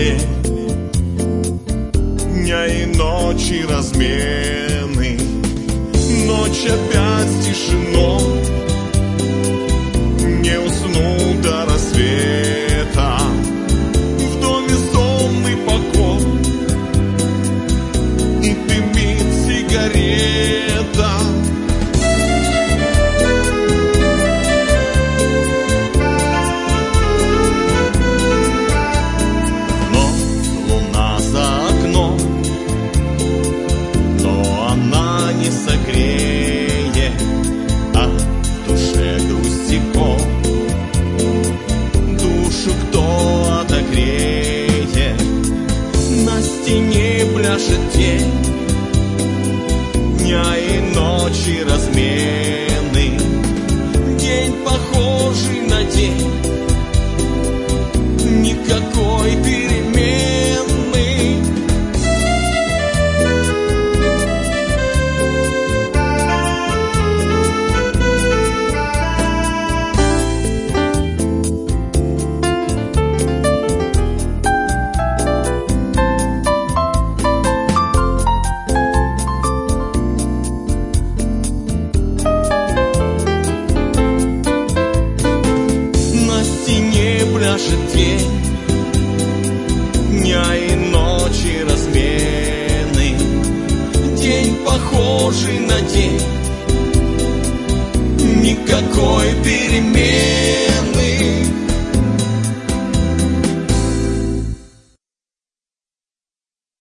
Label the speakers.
Speaker 1: день, дня и ночи размены. Ночь опять с тишиной, не уснул до рассвета. В доме сонный покой, и дымит сигарета. Но луна за окном, но она не согреет, а в душе грусть и боль. Душу кто отогреет? На стене пляшет тень, дня и ночи размены. День похожий на день, никакой перемены. На стене пляшет тень, дня и ночи размены. День похожий на день, никакой перемены.